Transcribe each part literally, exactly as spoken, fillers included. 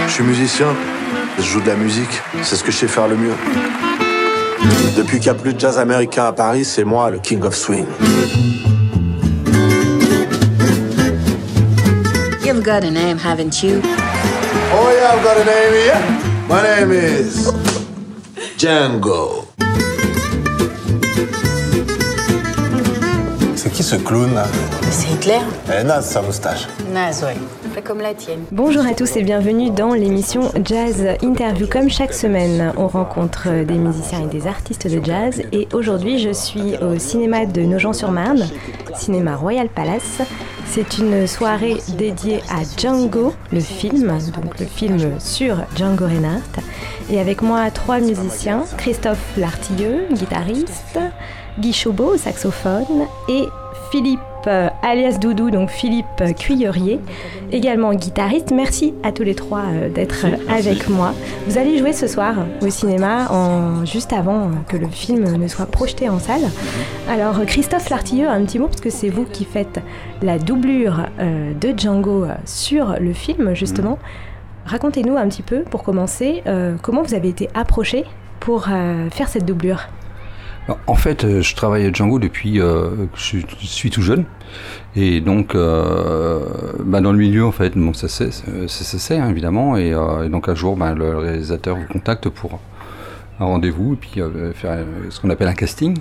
Je suis musicien, je joue de la musique, c'est ce que je sais faire le mieux. Depuis qu'il n'y a plus de jazz américain à Paris, c'est moi le King of Swing. You've got a name, haven't you? Oh yeah, I've got a name here. My name is Django. C'est qui ce clown là? C'est Hitler. Elle est naze sa moustache. Naze, ouais. Pas comme la tienne. Bonjour à tous et bienvenue dans l'émission Jazz Interview. Comme chaque semaine, on rencontre des musiciens et des artistes de jazz. Et aujourd'hui, je suis au cinéma de Nogent-sur-Marne, cinéma Royal Palace. C'est une soirée dédiée à Django, le film, donc le film sur Django Reinhardt. Et avec moi, trois musiciens, Christophe Lartilleux, guitariste, Guy Chaubeau, saxophone, et Philippe, euh, alias Doudou, donc Philippe Cuillerier, également guitariste. Merci à tous les trois euh, d'être euh, avec moi. Vous allez jouer ce soir au cinéma, en, juste avant que le film ne soit projeté en salle. Alors Christophe Lartilleux, un petit mot, parce que c'est vous qui faites la doublure euh, de Django sur le film, justement. Racontez-nous un petit peu, pour commencer, euh, comment vous avez été approché pour euh, faire cette doublure. En fait, je travaille à Django depuis euh, que je suis tout jeune, et donc euh, bah dans le milieu en fait, bon, ça c'est, ça, ça c'est hein, évidemment, et, euh, et donc un jour, bah, le réalisateur vous contacte pour un rendez-vous et puis euh, faire ce qu'on appelle un casting,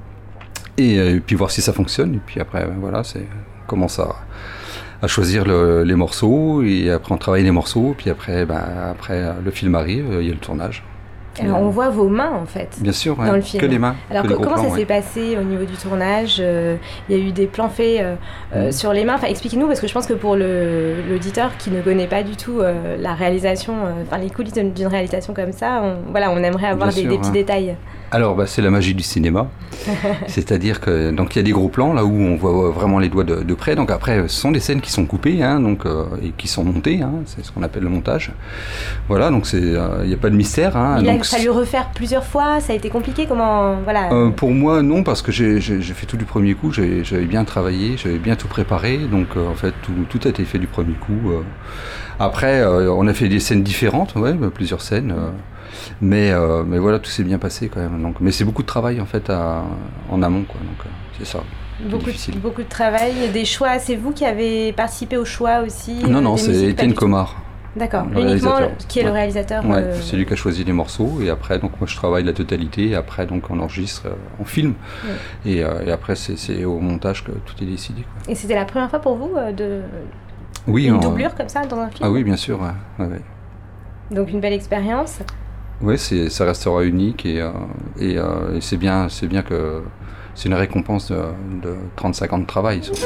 et, et puis voir si ça fonctionne, et puis après voilà, c'est on commence à, à choisir le, les morceaux, et après on travaille les morceaux, puis après, bah, après le film arrive, il y a le tournage. Alors, on voit vos mains en fait. Bien sûr, dans ouais, le film. Que les mains. Alors que comment plans, ça ouais. s'est passé au niveau du tournage? euh, Il y a eu des plans faits euh, euh, mmh. sur les mains. Enfin, expliquez-nous, parce que je pense que pour le, l'auditeur qui ne connaît pas du tout euh, la réalisation, euh, enfin les coulisses d'une réalisation comme ça, on, voilà, on aimerait avoir des, sûr, des petits hein. détails. Alors, bah, c'est la magie du cinéma. C'est-à-dire que donc il y a des gros plans là où on voit vraiment les doigts de, de près. Donc après, ce sont des scènes qui sont coupées, hein, donc euh, et qui sont montées. Hein, c'est ce qu'on appelle le montage. Voilà, donc c'est, il euh, n'y a pas de mystère. Hein, Il donc, a fallu refaire plusieurs fois. Ça a été compliqué. Comment, voilà. Euh, pour moi, non, parce que j'ai, j'ai, j'ai fait tout du premier coup. J'ai, j'avais bien travaillé, j'avais bien tout préparé. Donc euh, en fait, tout, tout a été fait du premier coup. Euh. Après, euh, on a fait des scènes différentes, ouais, plusieurs scènes. Euh. Mais, euh, mais voilà, tout s'est bien passé quand même. Donc, mais c'est beaucoup de travail en fait à, en amont, quoi. Donc euh, c'est ça. Beaucoup de, beaucoup de travail, des choix. C'est vous qui avez participé au choix aussi? Non, non, c'est musiques, Étienne Comard. D'accord, uniquement qui est ouais. le réalisateur. Ouais, euh... c'est lui qui a choisi les morceaux, et après donc moi je travaille la totalité, et après donc on enregistre, euh, on filme, ouais. et, euh, et après c'est, c'est au montage que tout est décidé, quoi. Et c'était la première fois pour vous euh, de oui, une en... doublure comme ça dans un film? Ah oui, bien sûr, ouais. Ouais, ouais. Donc une belle expérience. Oui, c'est, ça restera unique, et, euh, et, euh, et c'est bien, c'est bien que c'est une récompense de, de trente-cinq ans de travail, surtout.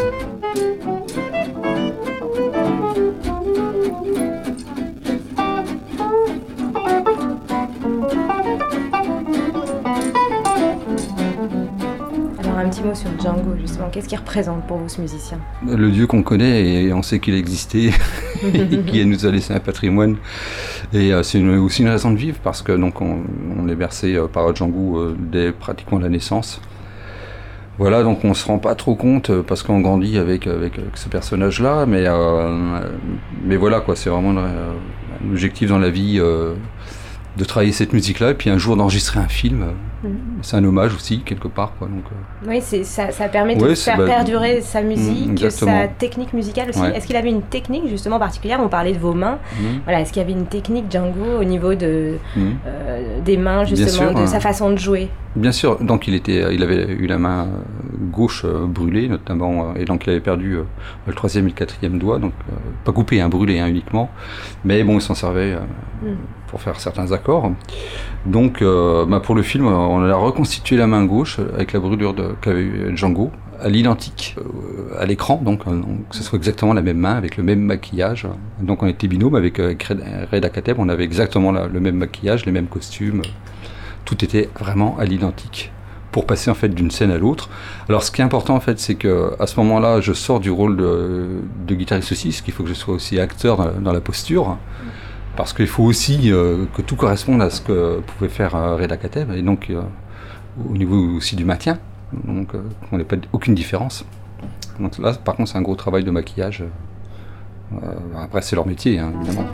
Alors un petit mot sur Django, justement. Qu'est-ce qu'il représente pour vous, ce musicien? Le dieu qu'on connaît, et on sait qu'il existait, et qui nous a laissé un patrimoine. Et euh, c'est une, aussi une raison de vivre, parce que donc on, on est bercé euh, par Django euh, dès pratiquement la naissance. Voilà, donc on se rend pas trop compte euh, parce qu'on grandit avec, avec, avec ce personnage-là, mais, euh, mais voilà quoi, c'est vraiment euh, un objectif dans la vie euh, de travailler cette musique-là, et puis un jour d'enregistrer un film. Mmh. C'est un hommage aussi, quelque part, quoi. Donc, euh... oui, c'est, ça, ça permet de ouais, faire bah, perdurer sa musique, mmh, sa technique musicale aussi. Ouais. Est-ce qu'il avait une technique justement particulière? On parlait de vos mains. Mmh. Voilà, est-ce qu'il y avait une technique Django au niveau de, mmh. euh, des mains, justement, sûr, de hein. sa façon de jouer? Bien sûr, donc il, était, il avait eu la main gauche euh, brûlée, notamment, euh, et donc il avait perdu euh, le troisième et le quatrième doigt, donc euh, pas coupé, hein, brûlé hein, uniquement, mais bon, il s'en servait euh, mmh. pour faire certains accords. Donc euh, bah, pour le film, on a reconstitué la main gauche avec la brûlure de, qu'avait eu Django, à l'identique, euh, à l'écran, donc, euh, donc que ce soit exactement la même main, avec le même maquillage. Donc on était binôme avec, avec Reda Kateb, on avait exactement la, le même maquillage, les mêmes costumes. Tout était vraiment à l'identique pour passer en fait d'une scène à l'autre. Alors ce qui est important en fait, c'est que à ce moment-là, je sors du rôle de, de guitariste aussi, parce qu'il faut que je sois aussi acteur dans la, dans la posture, parce qu'il faut aussi euh, que tout corresponde à ce que pouvait faire euh, Reda Kateb, et donc euh, au niveau aussi du maintien, donc euh, on n'ait pas aucune différence. Donc là, par contre, c'est un gros travail de maquillage. Euh, Euh, après, c'est leur métier, hein, évidemment.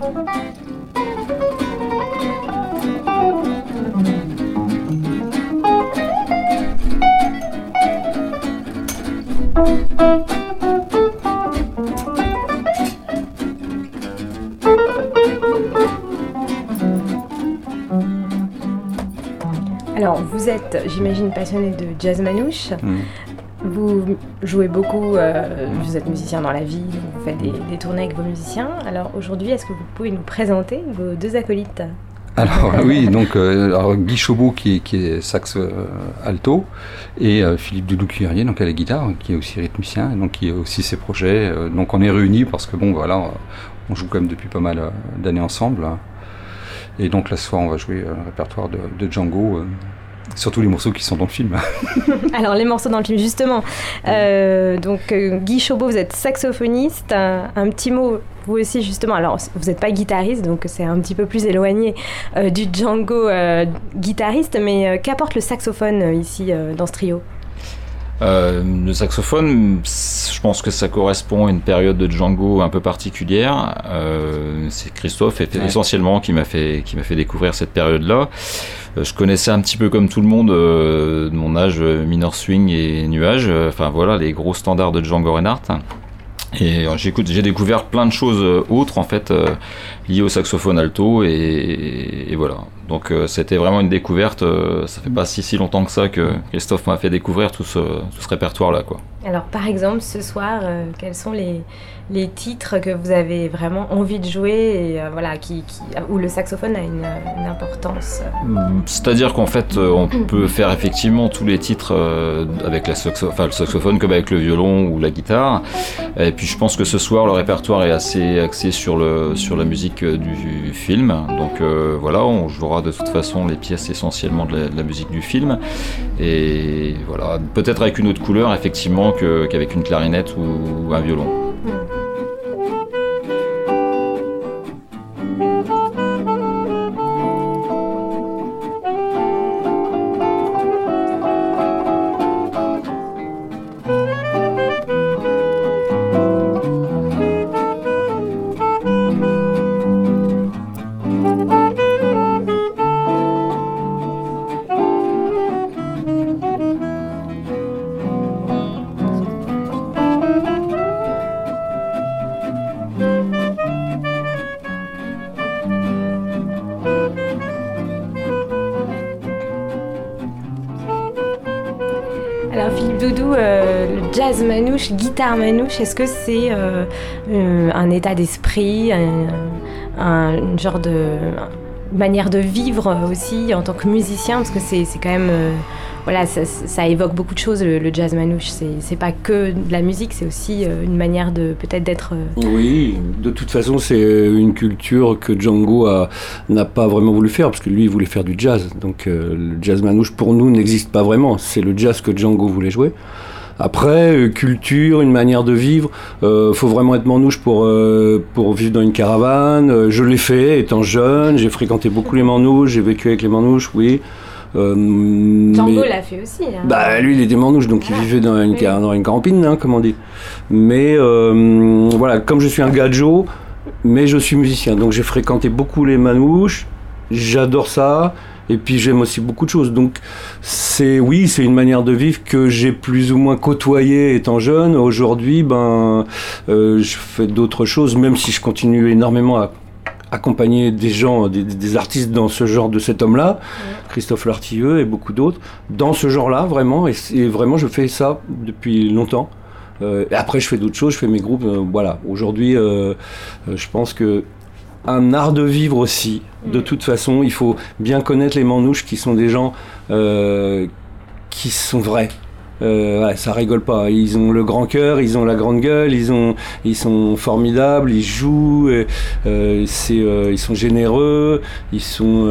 Alors, vous êtes, j'imagine, passionné de jazz manouche. Mmh. Vous jouez beaucoup, euh, vous êtes musicien dans la vie, vous faites des, des tournées avec vos musiciens. Alors aujourd'hui, est-ce que vous pouvez nous présenter vos deux acolytes ? Alors oui, donc euh, alors, Guy Chaubeau qui est, qui est sax euh, alto et euh, Philippe Doudou-Cuillerier donc à la guitare, qui est aussi rythmicien, et donc qui a aussi ses projets. Euh, donc on est réunis parce que bon voilà, on joue quand même depuis pas mal euh, d'années ensemble. Et donc là ce soir on va jouer euh, le répertoire de, de Django. Euh, Surtout les morceaux qui sont dans le film. Alors les morceaux dans le film justement. Euh, donc euh, Guy Chaubeau, vous êtes saxophoniste. Un, un petit mot, vous aussi justement. Alors vous n'êtes pas guitariste, donc c'est un petit peu plus éloigné euh, du Django euh, guitariste. Mais euh, qu'apporte le saxophone euh, ici euh, dans ce trio ? Euh, le saxophone, je pense que ça correspond à une période de Django un peu particulière. Euh, c'est Christophe ouais. essentiellement qui m'a fait qui m'a fait découvrir cette période-là. Euh, je connaissais un petit peu comme tout le monde euh, de mon âge Minor Swing et Nuage. Euh, enfin voilà les gros standards de Django Reinhardt. Et euh, j'écoute, j'ai découvert plein de choses autres en fait euh, liées au saxophone alto et, et, et voilà. Donc euh, c'était vraiment une découverte. Euh, ça fait pas si si longtemps que ça que Christophe m'a fait découvrir tout ce, tout ce répertoire là quoi. Alors par exemple ce soir, euh, quels sont les les titres que vous avez vraiment envie de jouer et euh, voilà qui, qui où le saxophone a une, une importance. C'est-à-dire qu'en fait euh, on peut faire effectivement tous les titres euh, avec la saxo- enfin, le saxophone comme avec le violon ou la guitare. Et puis je pense que ce soir le répertoire est assez axé sur le sur la musique du film. Donc euh, voilà, on jouera de toute façon les pièces essentiellement de la, de la musique du film. Et voilà, peut-être avec une autre couleur effectivement que, qu'avec une clarinette ou, ou un violon. Alors Philippe Doudou, euh, le jazz manouche, guitare manouche, est-ce que c'est euh, euh, un état d'esprit, un, un une genre de une manière de vivre aussi en tant que musicien, parce que c'est, c'est quand même, euh, voilà, ça, ça évoque beaucoup de choses le, le jazz manouche. C'est, c'est pas que de la musique, c'est aussi euh, une manière de peut-être d'être. Euh... Oui, de toute façon c'est une culture que Django a, n'a pas vraiment voulu faire, parce que lui il voulait faire du jazz. Donc euh, le jazz manouche pour nous n'existe pas vraiment. C'est le jazz que Django voulait jouer. Après, euh, culture, une manière de vivre, euh, faut vraiment être manouche pour, euh, pour vivre dans une caravane. Euh, je l'ai fait étant jeune, j'ai fréquenté beaucoup les manouches, j'ai vécu avec les manouches, oui. Euh, Django mais... l'a fait aussi. Hein. Bah, lui, il était manouche, donc voilà. Il vivait dans une, oui. dans une campine, hein, comme on dit. Mais euh, voilà, comme je suis un gadjo, mais je suis musicien, donc j'ai fréquenté beaucoup les manouches, j'adore ça. Et puis j'aime aussi beaucoup de choses, donc c'est oui, c'est une manière de vivre que j'ai plus ou moins côtoyée étant jeune. Aujourd'hui, ben, euh, je fais d'autres choses, même si je continue énormément à accompagner des gens, des, des artistes dans ce genre de cet homme-là, ouais. Christophe Lartilleux et beaucoup d'autres, dans ce genre-là vraiment, et, et vraiment je fais ça depuis longtemps. Euh, et après je fais d'autres choses, je fais mes groupes, euh, voilà. Aujourd'hui, euh, euh, je pense que un art de vivre aussi. De toute façon, il faut bien connaître les manouches qui sont des gens euh, qui sont vrais. Euh, ouais, ça rigole pas. Ils ont le grand cœur, ils ont la grande gueule, ils ont, ils sont formidables, ils jouent, et, euh, c'est, euh, ils sont généreux, ils sont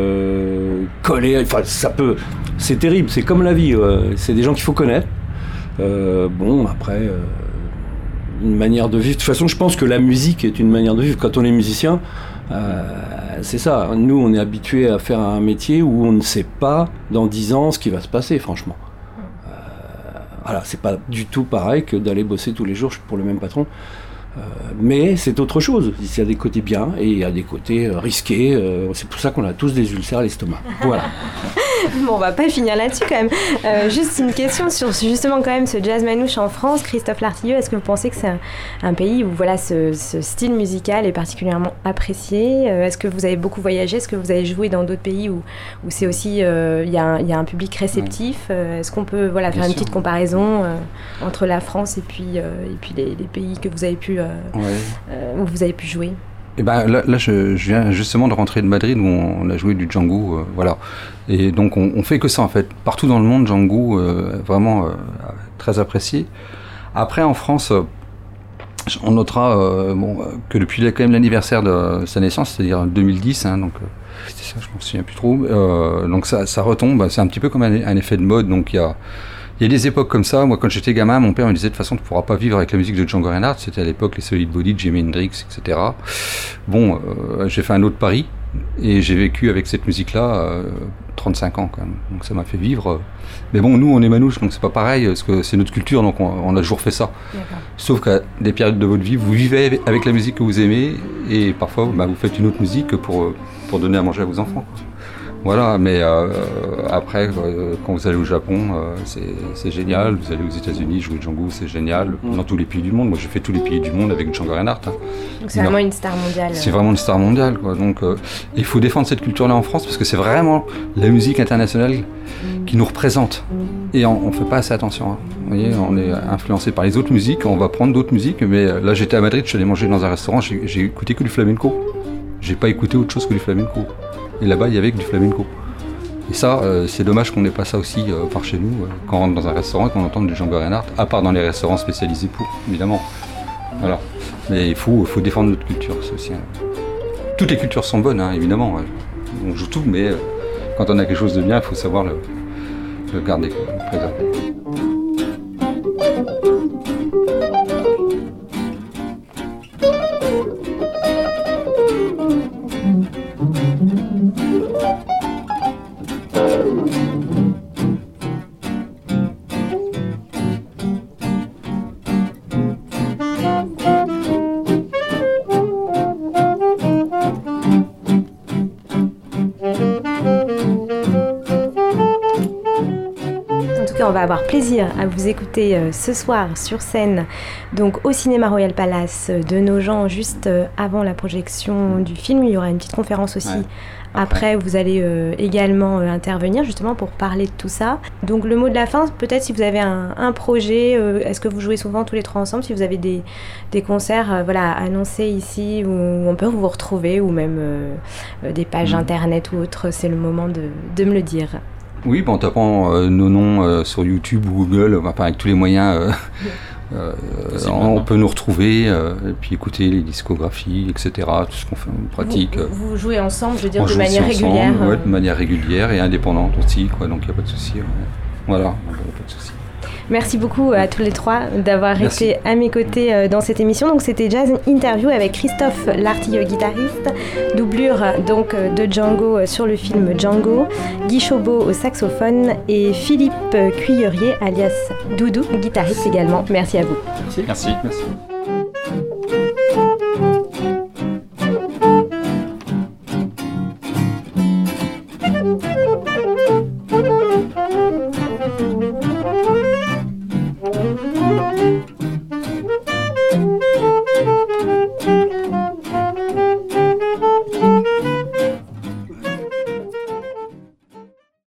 euh, collés. Enfin, ça peut. C'est terrible. C'est comme la vie. Euh, c'est des gens qu'il faut connaître. Euh, bon, après. Euh, une manière de vivre. De toute façon, je pense que la musique est une manière de vivre. Quand on est musicien, euh, c'est ça. Nous, on est habitués à faire un métier où on ne sait pas dans dix ans ce qui va se passer, franchement. Euh, voilà, c'est pas du tout pareil que d'aller bosser tous les jours pour le même patron. Euh, mais c'est autre chose. Il y a des côtés bien et il y a des côtés euh, risqués. Euh, c'est pour ça qu'on a tous des ulcères à l'estomac. Voilà. Bon, on va pas finir là-dessus quand même. Euh, juste une question sur justement quand même ce jazz manouche en France. Christophe Lartilleux, est-ce que vous pensez que c'est un, un pays où voilà, ce, ce style musical est particulièrement apprécié? euh, Est-ce que vous avez beaucoup voyagé? Est-ce que vous avez joué dans d'autres pays où, où c'est aussi, il euh, y, y a un public réceptif? euh, Est-ce qu'on peut voilà, faire Bien une sûr. petite comparaison euh, entre la France et puis, euh, et puis les, les pays que vous avez pu, euh, ouais. euh, où vous avez pu jouer? Et ben là, là je, je viens justement de rentrer de Madrid où on, on a joué du Django, euh, voilà. Et donc on, on fait que ça en fait. Partout dans le monde, Django, euh, vraiment euh, très apprécié. Après en France, euh, on notera euh, bon, que depuis quand même l'anniversaire de sa naissance, c'est-à-dire deux mille dix, hein, donc euh, c'était ça, je me souviens plus trop. Euh, donc ça, ça retombe. C'est un petit peu comme un, un effet de mode. Donc il y a Il y a des époques comme ça. Moi, quand j'étais gamin, mon père me disait de toute façon, tu ne pourras pas vivre avec la musique de Django Reinhardt. C'était à l'époque les Solid Body, Jimi Hendrix, et cetera. Bon, euh, j'ai fait un autre pari et j'ai vécu avec cette musique-là euh, trente-cinq ans quand même. Donc ça m'a fait vivre. Mais bon, nous, on est manouches, donc c'est pas pareil, parce que c'est notre culture, donc on, on a toujours fait ça. D'accord. Sauf qu'à des périodes de votre vie, vous vivez avec la musique que vous aimez et parfois, bah, vous faites une autre musique pour, pour donner à manger à vos enfants. Voilà, mais euh, après, euh, quand vous allez au Japon, euh, c'est, c'est génial. Vous allez aux États-Unis jouer Django, c'est génial. Mmh. Dans tous les pays du monde. Moi, j'ai fait tous les pays du monde avec Django Reinhardt. Hein. Donc, c'est non. vraiment une star mondiale. C'est vraiment une star mondiale, quoi. Donc, euh, il faut défendre cette culture-là en France parce que c'est vraiment la musique internationale mmh. qui nous représente. Mmh. Et on ne fait pas assez attention. Hein. Vous voyez, on est influencé par les autres musiques. On va prendre d'autres musiques. Mais là, j'étais à Madrid, je suis allé manger dans un restaurant. J'ai, j'ai écouté que du flamenco. J'ai pas écouté autre chose que du flamenco. Et là-bas, il y avait que du flamenco. Et ça, euh, c'est dommage qu'on n'ait pas ça aussi euh, par chez nous, euh, quand on rentre dans un restaurant et qu'on entende du Django Reinhardt, à part dans les restaurants spécialisés pour, évidemment. Voilà. Mais il faut, faut défendre notre culture, c'est aussi. Hein. Toutes les cultures sont bonnes, hein, évidemment. Ouais. On joue tout, mais euh, quand on a quelque chose de bien, il faut savoir le, le garder, quoi, le préserver. On va avoir plaisir à vous écouter euh, ce soir sur scène, donc au Cinéma Royal Palace de Nogent, juste euh, avant la projection du film. Il y aura une petite conférence aussi. Ouais. Après, vous allez euh, également euh, intervenir justement pour parler de tout ça. Donc le mot de la fin, peut-être si vous avez un, un projet, euh, est-ce que vous jouez souvent tous les trois ensemble? Si vous avez des, des concerts euh, voilà, annoncés ici où on peut vous retrouver, ou même euh, des pages mmh. internet ou autres, c'est le moment de, de me le dire. Oui, bah en tapant euh, nos noms euh, sur YouTube ou Google, enfin avec tous les moyens, euh, euh, on peut nous retrouver euh, et puis écouter les discographies, et cetera. Tout ce qu'on fait, on pratique. Vous, vous jouez ensemble, je veux dire, de manière régulière. Ensemble, ouais, de manière régulière et indépendante aussi, quoi. Donc il n'y a pas de souci. Ouais. Voilà, il n'y a pas de souci. Merci beaucoup à tous les trois d'avoir Merci. été à mes côtés dans cette émission. Donc c'était Jazz Interview avec Christophe Lartilleux, guitariste, doublure donc de Django sur le film Django, Guy Chaubeau au saxophone et Philippe Cuillerier alias Doudou, guitariste également. Merci à vous. Merci. Merci. Merci.